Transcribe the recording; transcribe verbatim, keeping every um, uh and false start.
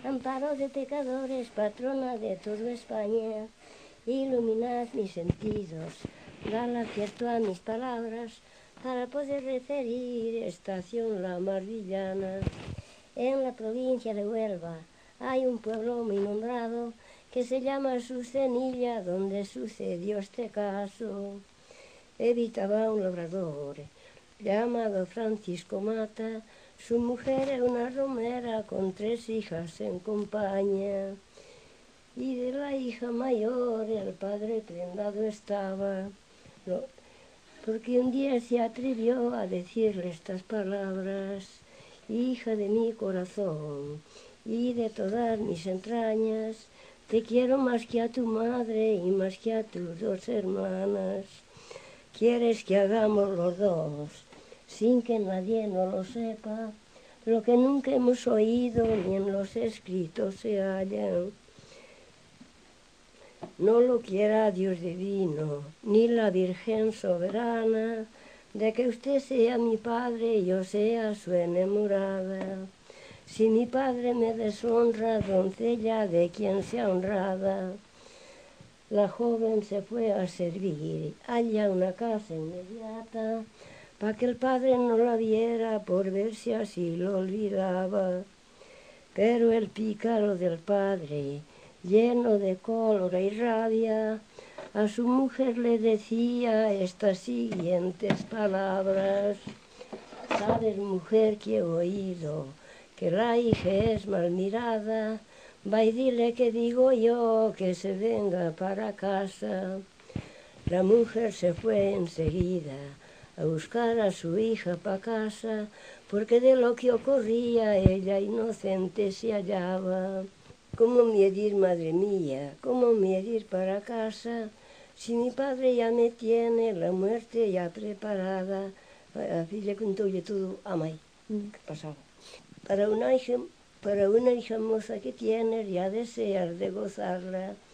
Amparo de pecadores, patrona de toda España, iluminad mis sentidos, dale acierto a mis palabras, para poder referir estación la más villana. En la provincia de Huelva hay un pueblo muy nombrado que se llama Sucenilla, donde sucedió este caso. Habitaba un labrador llamado Francisco Mata. Su mujer era una romera con tres hijas en compañía. Y de la hija mayor el padre prendado estaba, porque un día se atrevió a decirle estas palabras: hija de mi corazón y de todas mis entrañas, te quiero más que a tu madre y más que a tus dos hermanas. ¿Quieres que hagamos los dos, sin que nadie no lo sepa, lo que nunca hemos oído ni en los escritos se halla? No lo quiera Dios divino, ni la Virgen soberana, de que usted sea mi padre y yo sea su enamorada. Si mi padre me deshonra, doncella de quien sea honrada. La joven se fue a servir allá una casa inmediata, para que el padre no la viera, por ver si así lo olvidaba. Pero el pícaro del padre, lleno de cólera y rabia, a su mujer le decía estas siguientes palabras: sabes, mujer, que he oído que la hija es mal mirada, va y dile que digo yo que se venga para casa. La mujer se fue enseguida a buscar a su hija para casa, porque de lo que ocurría ella inocente se hallaba. ¿Cómo me he de ir, madre mía? ¿Cómo me he de ir para casa? Si mi padre ya me tiene la muerte ya preparada. A filla contou-lle todo a mãe que pasaba. Para una hija, para una hija moza que tienes, ya deseas de gozarla.